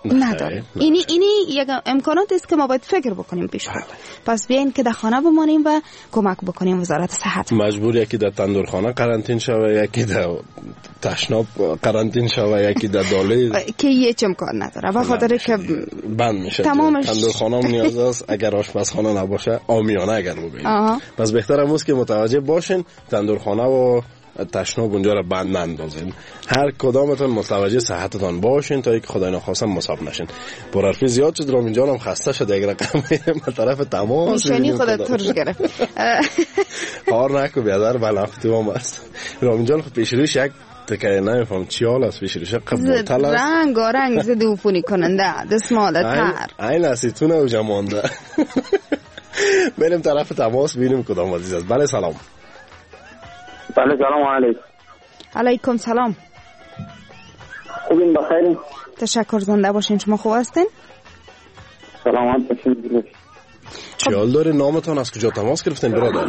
نداره. اینی یک امکانات است که ما باید فکر بکنیم پیش خود. پس بیاین که در خانه بمانیم و کمک بکنیم وزارت صحت. مجبور یکی در تندورخانه قرنطین شوه، یکی در تشناب قرنطین شوه، یکی در داله که هیچ امکان نداره. به خاطر که بند میشه تندورخانه هم نیاز است اگر آشپزخانه نباشه عامیانه اگر بگیم. پس بهتر است که متوجه باشین تندورخانه و تشناب اونجا را بند نندازین. هر کدامتون متوجه صحتتان باشین تا یک خدای نخواستم مصاب نشین. پرحرفی زیاد شد، رامین جانم خسته شد، یک رقم میرم به طرف تماس میشنی خودت ترش گرفت. کار نکو بیادر بلافتی هم است. رامین جان خود پیشروش یک تکه نمیفهم چی حال است پیشروش قبولتل است، رنگ زد عفونی کننده دستماله تر این اسیتونه و جمانده. بریم طرف تماس ببینیم کدام عزیز است. بله سلام. بله سلام علیکم. علیکم سلام. خوبین بخیرین؟ تشکر، زنده باشین. شما خوب هستین؟ سلامت باشین. چی حال داره؟ نامتان از کجا تماس گرفتین برادر؟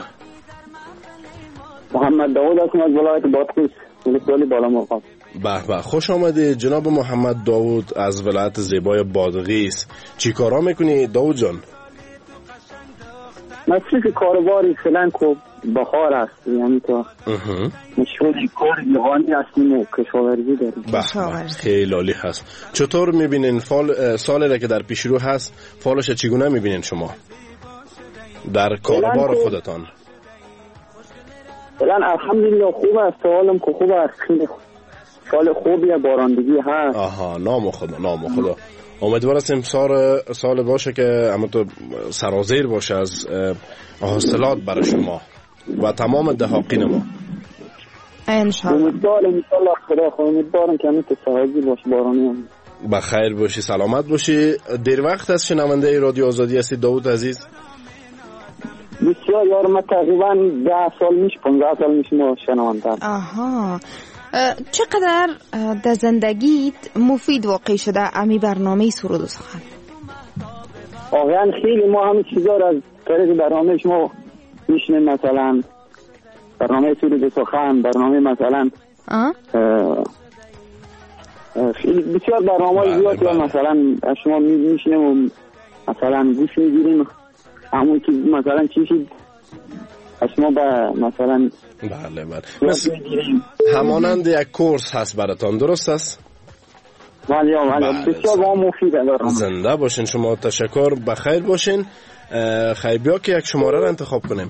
محمد داوود هستم از ولایت بادغیس، ولسوالی بالامرغاب. به به، خوش آمدی جناب محمد داوود از ولایت زیبای بادغیس. چی کارا میکنی داوود جان؟ مصرف کاروباری فعلا که بخار است، یعنی تو مشغول کار جهانی هستیم و کشاورزی داریم. به خیلی عالی هست. چطور میبینین سالی را که در پیش رو هست فالش چگونه میبینین شما در کاروبار خودتان؟ فعلا الحمدلله خوب است، حالم که خوب است، خیلی سال خوبیه، بارندگی هست. آها، نام خدا. امیدوار هستیم سال باشه که اما تو سرازیر باشه از حاصلات برای شما و تمام دهاقین ما. انشالله. امیدوارم که امیت سرازیر باشه، بارانی هم. بخیر باشی، سلامت باشی. دیر وقت است شنونده رادیو آزادی هستی داوود عزیز؟ بسیار یار، ما تقریبا 15 سال میشه ما شنونده. آها، چقدر در زندگیت مفید واقع شده امی برنامه سرود و سخن؟ واقعا خیلی ما همین چیزا را از طریق برنامه شما میشنیم، مثلا برنامه سرود و سخن، برنامه مثلا بسیار برنامه زیاد که مثلا از شما میشنیم و مثلا گوش میگیریم، همون که مثلا چی شد از شما به مثلا بله همانند یک کورس هست براتان، درست است؟ بله بسیار با مفیده. زنده باشین شما، تشکر، بخیر باشین. خیلی بیا که یک شماره را انتخاب کنیم.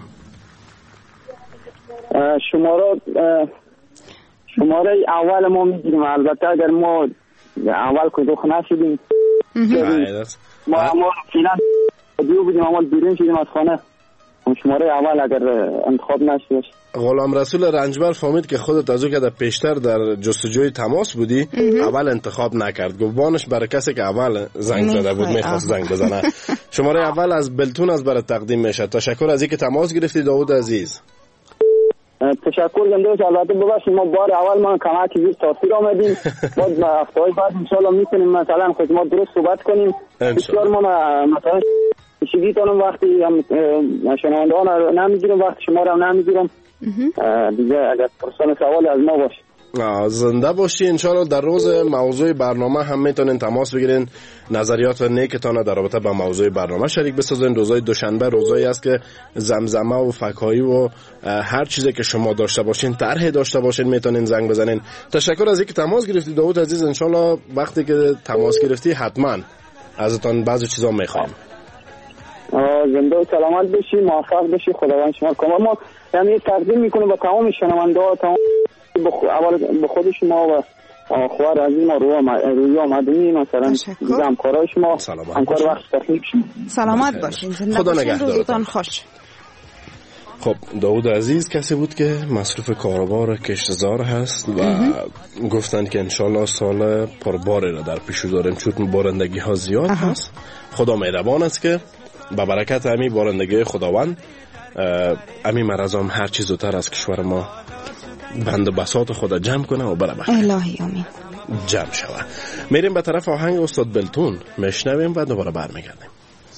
شماره اول ما میگیریم، البته اگر ما اول کدوخ نشدیم ما فیلن دیو بودیم، اما بیرون شدیم از خانه، شماره اول اگر انتخاب نشد. غلام رسول رنجبر فهمید که خودت از او که در پیشتر در جستجوی تماس بودی اول انتخاب نکرد، گفت بانش برای کسی که اول زنگ زده بود میخواست زنگ بزنه. شماره اول از بلتون از برای تقدیم میشه. تشکر از اینکه تماس گرفتی داوود عزیز. تشکر گندوش. البته ببخشید ما بار اول ما کمک زیر تاثیر آمدیم، بعد هفته‌های بعد ان شاء الله میتونیم مثلا خدمات درست صحبت کنیم. بسیار ما مثلا شگیتانم وقتی شنونده ها نمیگیرم، وقتی شما رو نمیگیرم دیگه، اگر پرسان سوال از ما باشه. زنده باشی. انشاءالله در روز موضوع برنامه هم میتونین تماس بگیرین، نظریات نیکتان در رابطه با موضوع برنامه شریک بسازین. روزهای دوشنبه روزایی است که زمزمه و فکایی و هر چیزی که شما داشته باشین، طرح داشته باشین، میتونین زنگ بزنین. تشکر از اینکه تماس گرفتی داوود عزیز. انشاءالله وقتی که تماس گرفتی حتما ازتان بعضی چیزا میخوایم. زنده و سلامت باشی، موفق باشی، خداوند شما کنه. ما یعنی تقدیم میکنیم با تمام شنونده ها، تمام به خود شما و خوار عزیز ما رویا مدنی، مثلا همکارای شما، همکار وقت تخلیق شما. سلامت باشین، زنده باشین، روزتان خوش. خب داوود عزیز کسی بود که مصروف کاروبار کشتزار هست و گفتن که انشالله سال پرباری را در پیش داریم، چون بارندگی ها زیاد هست. خدا مهربان است که با برکت امی بارندگی خداوند امی مرزام هر چیز زودتر از کشور ما بند بساط خدا جمع کنه و بره بخیر. الهی آمین. جمع شوه. میریم به طرف آهنگ استاد بلتون میشنویم و دوباره برمیگردیم.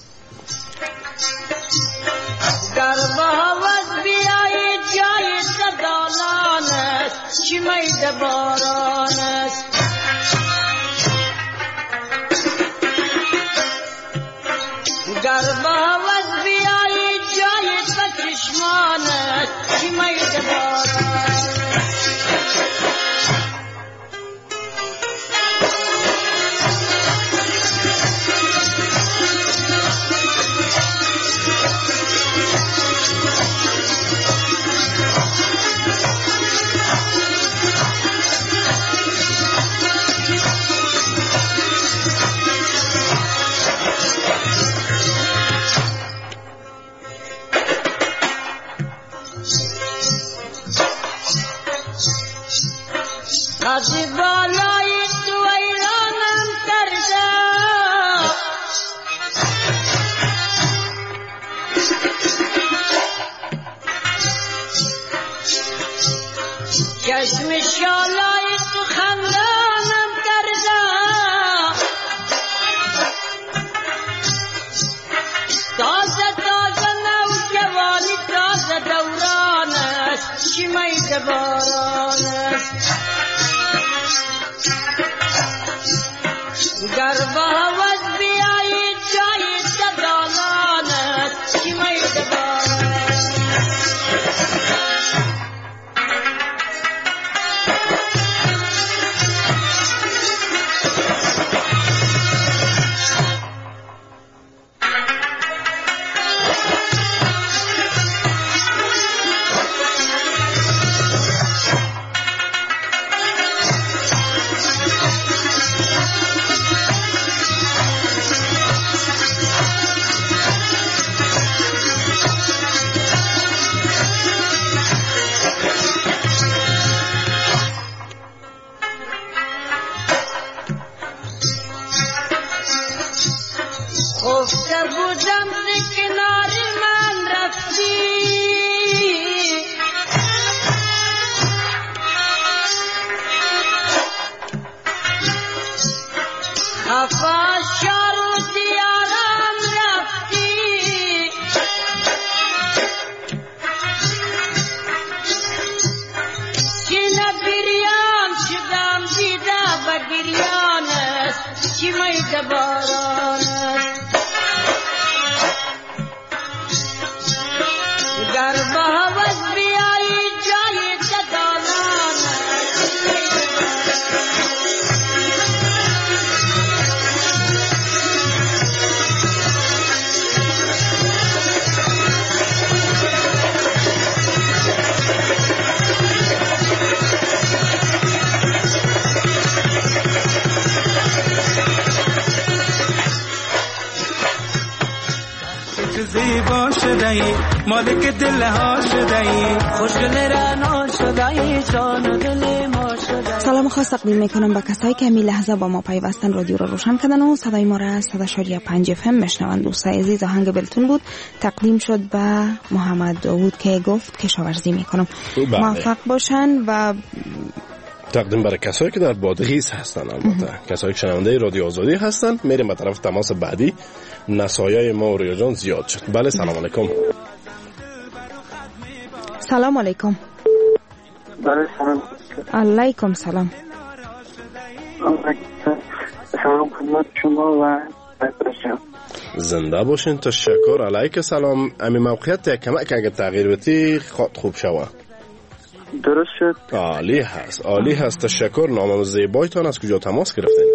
در باوز بیایی جای زدانان است، چی مید باران است. از بالای تو ایرانم کرده چشم شالای تو خندانم کرده تازه تازه نوجوانی تازه دوران است شیمه باران است گر با هوس بیایی جای صدالان است شیمه باران خفته بودم ز کنار من رفتی خفا شار و دیارم رفتی سینه بریان شدم دیده و گریان است شیمه باران است گر با هوس بیایی جای صدالان زیبا شده‌ای مالک دل ها شده‌ای خوشگل رعنا شده‌ای جان دل ما شده‌ای. سلام خاص تقدیم میکنم به کسایی که همین لحظه با ما پیوستن رادیو رو روشن کردن و صدای ما را از 100.5 FM میشنوند. دوستای عزیز آهنگ بلتون بود تقدیم شد به محمد داوود که گفت کشاورزی میکنم. موفق باشن و تقدیم برای کسایی که در بادغیس هستن، البته کسایی که شنونده رادیو آزادی هستن. میریم به طرف تماس بعدی. نصایح ما و ریا جان زیاد شد. بله سلام علیکم. سلام علیکم. بله سلام علیکم سلام. سلام خدمت شما و زنده باشین. تشکر. علیک سلام. امی موقعیت یک کمک اگه تغییر بدی خوب شوه. درست شد. عالی هست، عالی هست. تشکر. نام زیبایتان از کجا تماس گرفتین؟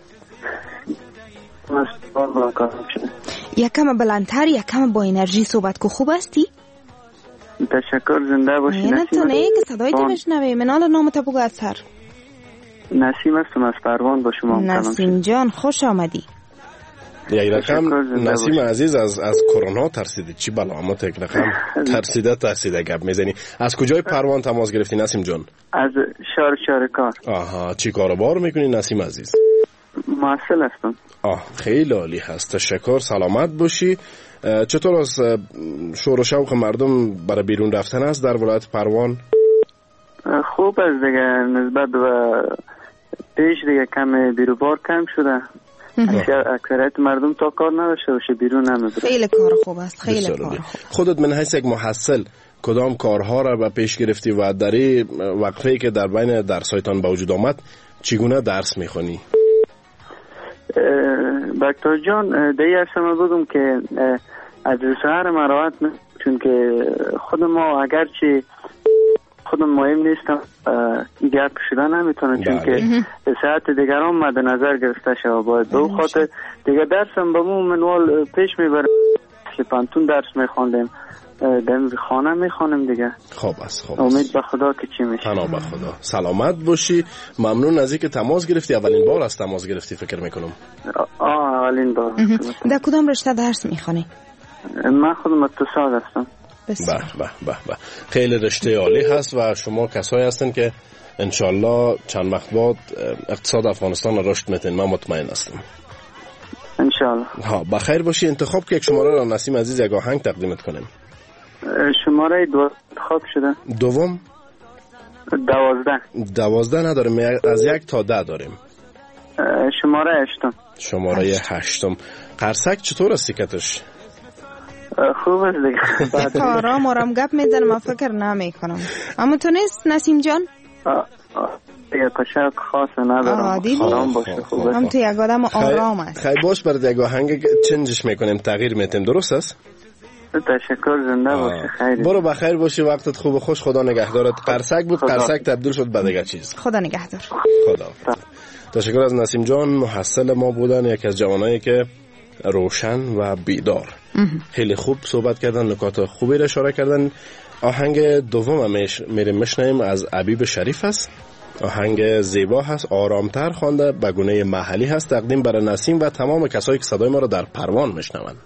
یکم بلندتر، یکم با انرژی صحبت کو. خوب هستی؟ تشکر. زنده باشی. نه تو نه که صدای تو بشنوه. منال نام تو بگو از سر. نسیم هستم از پروان. با شما نسیم جان خوش آمدی. یک رقم نسیم عزیز از کرونا ترسیدی؟ چی بلا؟ اما یک رقم ترسیده گپ میزنی. از کجای پروان تماس گرفتی نسیم جان؟ از شهر کار. آها، چی کاروبار میکنی نسیم عزیز؟ محصل هستم. خیلی عالی هست. تشکر. سلامت باشی. چطور از شور و شوق مردم برای بیرون رفتن است در ولایت پروان؟ خوب است دیگه. نسبت و پیش دیگه کم بیروبار کم شده. اکثریت مردم تا کار نداشته باشه بیرون نمیره. خیلی کار خوب است. خیلی کار خوب. خودت من حیث یک محصل کدام کارها را به پیش گرفتی و در این وقفه‌ای که در بین درسایتان به وجود آمد چگونه درس میخونی؟ دکتر جان دیگه اصلا بگم که از سهر مراحت چون که خود ما اگرچه خودم مهم نیستم گپ شدن نمیتونه چون که ساعت دیگران مد نظر گرفته شده باید به اون خاطر دیگه درسم به منوال پیش میبرم. پانتون درس میخواندیم در خانه میخوانم دیگه. خوب است. خوب امید به خدا که چی میشه. پناه به خدا. سلامت باشی. ممنون از اینکه تماس گرفتی. اولین بار از تماس گرفتی فکر میکنم. اولین بار. در کدام رشته درس میخوانی؟ من خودم اقتصاد هستم. به به به به خیلی رشته عالی هست و شما کسایی هستن که انشالله چند وقت بعد اقتصاد افغانستان رشد میتین. من مطمئن هستم انشالله. ها بخیر باشی. انتخاب که یک شماره را نسیم عزیز یک آهنگ تقدیمت کنیم. شماره 2 انتخاب شده. دوم 12 نداریم، از 1 تا 10 داریم. شماره 8. شماره 8. قرصک چطور است سیکتش؟ خوب است دیگه. آرام گپ میزنم و فکر نمی کنم. اما تو نیست نسیم جان؟ یک کشک خاص ندارم. آرام باشه خوبه. هم تو یک آدم آرام است. خیلی باش برای یک آهنگ چنجش میکنیم، تغییر میتیم. درست است؟ تشکر، زنده باشه. خیلی برو بخیر باشی، وقتت خوب و خوش. خدا نگهدارت. قرصک بود، قرصک تبدیل شد به دیگه چیز. خدا نگهدار. خدا. تشکر از نسیم جان، محصل ما بودن، یکی از جوانایی که روشن و بیدار. خیلی خوب صحبت کردن، نکات خوبی را اشاره کردن. آهنگ دوم میریم میشنیم از عبیب شریف است. آهنگ زیبا هست، آرامتر خوانده، به گونه محلی هست. تقدیم برای نسیم و تمام کسایی که صدای ما را در پروان میشنوند.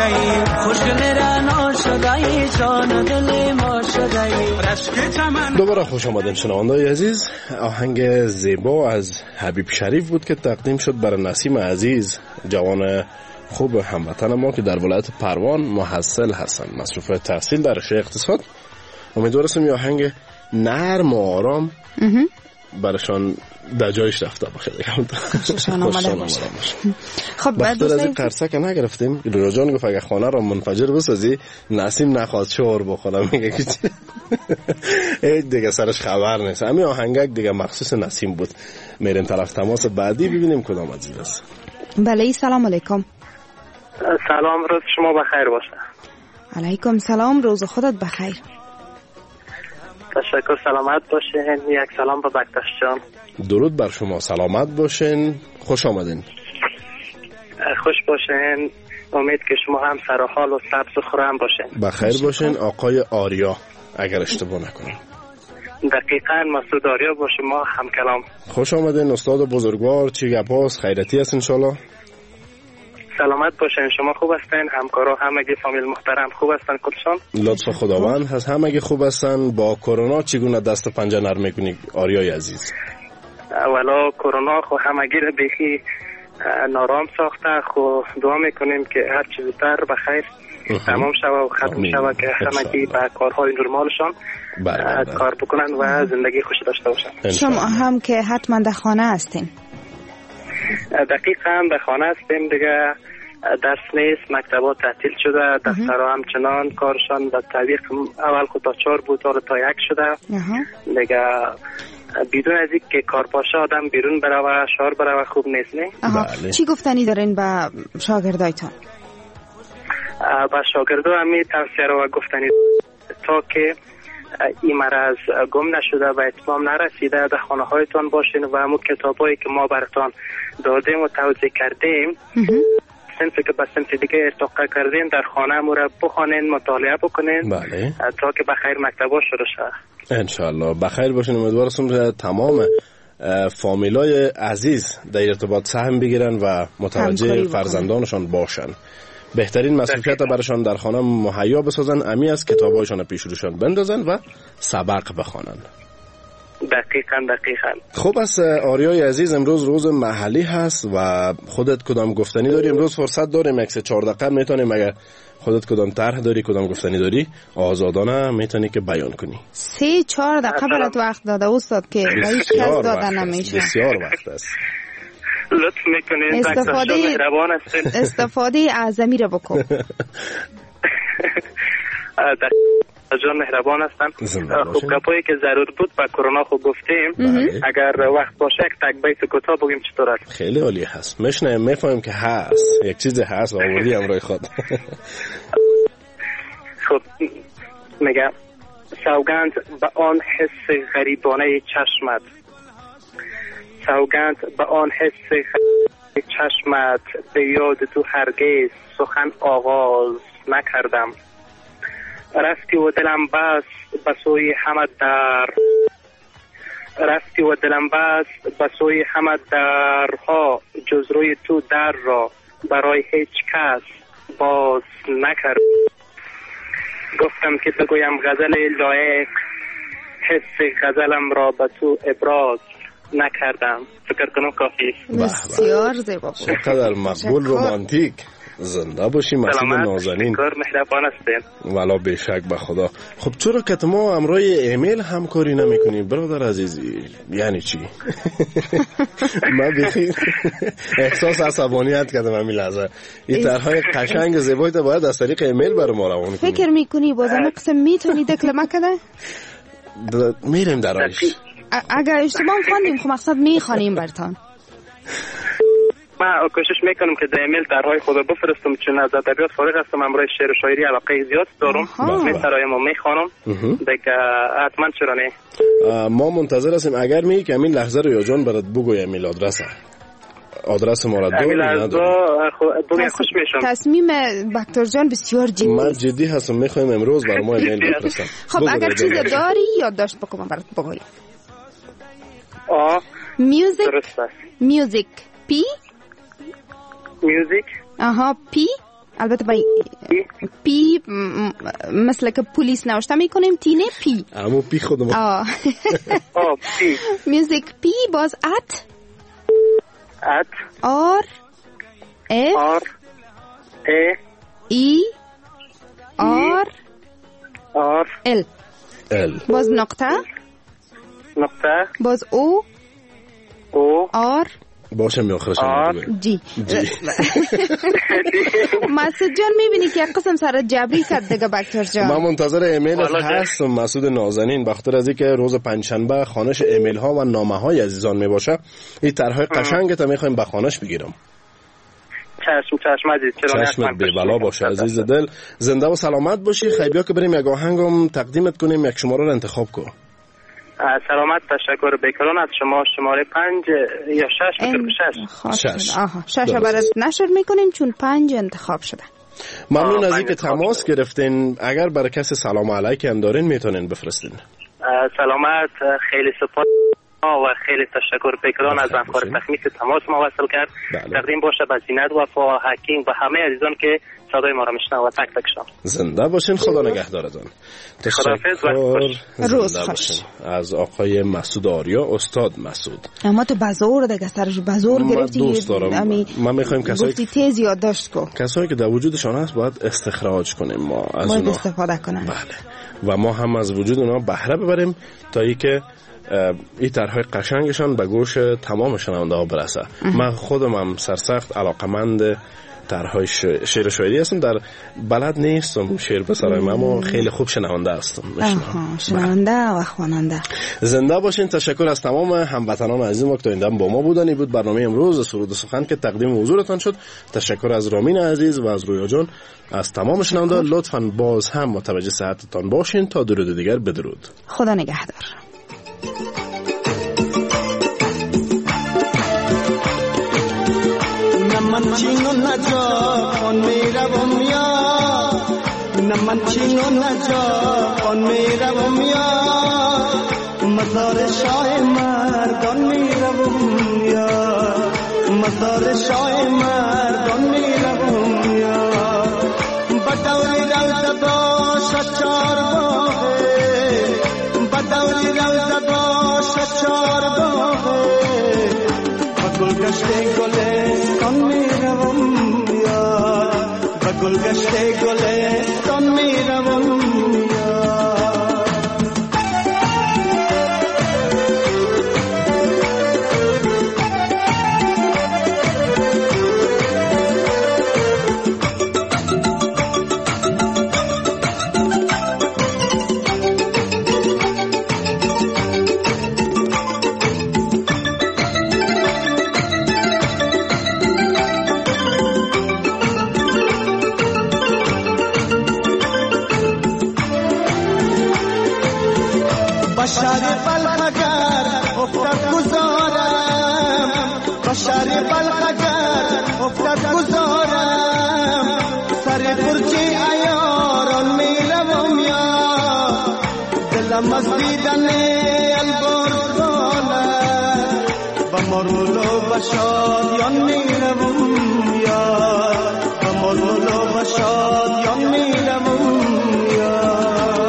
ای خوشگل رنا شده ای جان دل ما شده ای رشک چمن. دوباره خوش آمدین شنونده‌های عزیز. آهنگ زیبا از حبیب شریف بود که تقدیم شد برای نسیم عزیز، جوان خوب هموطن ما که در ولایت پروان محصل هستند، مصروف تحصیل در رشته اقتصاد. امیدوارم این آهنگ نرم و آرام برشان در جایش رفته باشه. خوششان آمده باشه. خب بعد از این قرصه که نگرفتیم، رویا جان گفت اگه خانه را منفجر بسازی نسیم نخواست شور بخوره. میگه که دیگه سرش خبر نیست. همین آهنگک دیگه مخصوص نسیم بود. میریم طرف تماس بعدی ببینیم کدام عزیز است. بله سلام علیکم. سلام، روز شما بخیر باشه. علیکم سلام، روز خودت بخیر. تشکر، سلامت باشین. یک سلام به بکتش جان. درود بر شما، سلامت باشین، خوش آمدین. خوش باشین، امید که شما هم سر حال و سبز و خورم باشین. بخیر باشین. آقای آریا اگر اشتباه نکنم. دقیقاً مسعود آریا با شما هم کلام. خوش آمدین استاد بزرگوار، چی گپاست؟ خیرتی است انشالله. سلامت باشین، شما خوب هستین؟ همکارا همگی فامیل محترم خوب هستن کلشان؟ لطف خداوند هست، همگی خوب هستن. با کرونا چگونه دست و پنجه نرم میکنی آریای عزیز؟ اولا کرونا خو همگی رو بیخی نارام ساخته، خو دعا میکنیم که هر چیز زودتر بخیر تمام شوه و ختم شوه که همگی به کارهای نرمالشان کار بکنن و زندگی خوش داشته باشن. شما هم که حتما در خانه هستین؟ دقیقاً به خانه هستیم دیگه، درس نیست، مکتبات تعطیل شده، دفترها همچنان کارشان به تعویق اول خود تا 4 بود حالا تا 1 شده دیگه. بدون از این که کار باشه آدم بیرون بروه شهر بروه خوب نیست. نه چی گفتنی دارین به شاگردایتان؟ به شاگردا همی توصیه رو گفتنی تا که این مرض گم نشده و اتمام نرسیده در خانه هایتان باشین و همون کتابایی که ما براتان دادیم و توضیح کردیم صنفی که به صنف دیگه ارتقا کردیم در خانه همون را بخوانین، مطالعه بکنین تا که بخیر مکتبا شروع شه. انشالله بخیر باشین. امیدوارم تمام فامیلای عزیز در ارتباط سهم بگیرن و متوجه فرزندانشان باشن. بهترین مصروفیت برشان در خانه مهیا بسازن، امی از کتابایشان پیش روشان بندازن و سبق بخوانن. دقیقاً. خوب است آریای عزیز، امروز روز محلی هست و خودت کدام گفتنی داری؟ امروز فرصت داریم 1-4 دقیقه میتونیم، اگر خودت کدام طرح داری، کدام گفتنی داری، آزادانه میتونی که بیان کنی. 3-4 دقیقه برات وقت داده استاد که هیچ کس داده نمیشه. بسیار وقت است. لطف میکنین استفاده اعظمی رو بکن. جان مهربان هستن. خب گپایی که ضرور بود با کرونا خب گفتیم. اگر وقت باشه یک تک بیت کوتاه بگیم چطور است؟ خیلی عالی هست. میفهمیم که هست یک چیز هست و آوردی امروی خود. خب میگم سوگند به آن حس غریبانه چشمت، سوگند به آن حس چشمت، به یاد تو هرگز سخن آغاز نکردم. رفتی و دلم بست به سوی همه در، رفتی و دلم بست به سوی همه درها، جز روی تو در را برای هیچ کس باز نکرد. گفتم که بگویم غزل لایق، حس غزلم را به تو ابراز نکردم. فکر کنم کافی. بسیار زیبا بود. چقدر مقبول رومانتیک. زنده باشی مسعود نازنین. کار مهربان هستین. والا بیشک به خدا. خب چرا که ما امروی ایمیل همکاری نمیکنی برادر عزیزی؟ یعنی چی؟ من بیخی احساس عصبانیت کردم همین لحظه. این طرحهای قشنگ زیبایی باید از طریق ایمیل برای ما روان کنی. فکر میکنی بازم قسم میتونی دکلمه کده؟ میریم درایش. اگر اشتباه خواندیم خب مقصد میخوانیم برتان. من کوشش میکنم که در ایمیل طرحهای خود بفرستم، چون از ادبیات فارغ هستم، امروز شعر و شاعری علاقه زیاد دارم، میترایم و میخوانم دیگه. حتما چرا نه، ما منتظر هستیم. اگر میگی که همین لحظه رو یا جان برات بگوی ایمیل آدرس ما را داریم. خوش میشم. تصمیم بکتر جان بسیار جدی. من جدی هستم، میخوایم امروز برای ما ایمیل بفرستم. خب اگر چیز داری یادداشت بکنم برات بگویم. میوزیک پی میوزیک پی البته با پی مثل که پلیس نوشته میکنیم تینه پی اما پی خودم پی میوزیک پی باز ات آر اف ای آر ال باز نقطه باز او آر باشه می آخرش جی مسعود جان میبینی که یک قسم سر جبری کرد دیگه بکتر جان. من منتظر ایمیل هستم مسعود نازنین. بخاطر از اینکه روز پنجشنبه خوانش ایمیل ها و نامه های عزیزان می باشه این طرحهای قشنگت میخوایم به خوانش بگیرم. چشم عزیز. چشمت به بلا باشه عزیز دل. زنده و سلامت باشی. خیلی که بریم یک آهنگم تقدیمت کنیم. یک شماره رو انتخاب کن. سلامت. تشکر. بکران از شما. شماره 5 یا 6 6 برات نشر میکنیم چون 5 انتخاب شده. ممنون از اینکه تماس گرفتین. اگر برای کسی سلام علیکم هم دارین میتونین بفرستین. سلامت. خیلی سپاس و خیلی تشکر بکران از همکار تکنیک تماس ما وصل کرد. تقدیم باشه به زینت وفا حکیم و همه عزیزان که صدای ما را میشنوند. تک تک شما زنده باشین. خدا نگهدارتون. تشکر. روز خوش. از آقای مسعود آریا. استاد مسعود اما تو بازور دیگه سرش بازور گرفتی. دوست دارم. ما میخوایم کسایی گفتی تیز یادداشت کو کسایی که در وجودشان هست باید استخراج کنیم. ما از باید اونا استفاده کنیم. بله. و ما هم از وجود اونا بهره ببریم تا اینکه این طرحهای قشنگشان به گوش تمام شنونده ها برسه. من خودم هم سرسخت علاقمند طرحهای شعر و شاعری هستم. در بلد نیستم شعر بسرایم اما خیلی خوب شنونده هستم. شنونده و خواننده. زنده باشین. تشکر از تمام هموطنان عزیز ما که تا این دم با ما بودن. این بود برنامه امروز سرود و سخن که تقدیم حضورتان شد. تشکر از رامین عزیز و از رویا جان. از تمام شنونده لطفاً باز هم متوجه صحتتان باشین. تا درود دیگر بدرود. خدا نگهدار. من چینو نجا میروم یا نه من چینو نجا میروم یا مزار شاه مردان میروم یا مزار شاه مردان میروم یا بدوری روزه باشه چارگاهه بدوری روزه باشه چارگاهه گلگشت گلستان میروم یا و گلگشت گلستان میروم یا بشار بلخگر افتاد گذارم بشار بلخگر افتاد گذارم سر برجی ایاران میروم یا دلم از دیدن البرز بالم و مرمول و بشادیان میروم یا و مرمول و بشادیان میروم یا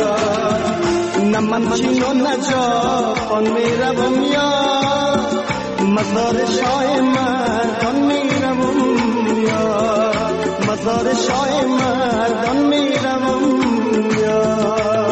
من چینو نجا میروم یا مزار شاه مردان میروم یا مزار شاه مردان میروم یا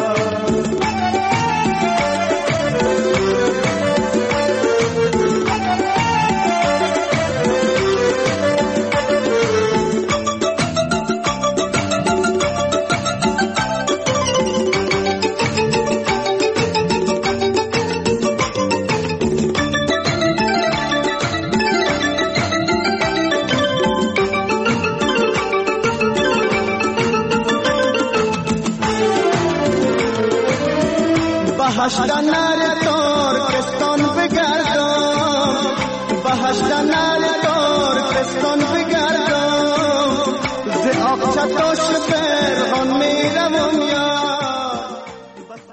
بهشتنر ترکستان بگردم بهشتنر ترکستان بگردم ز آقچتاش برهان میروم یا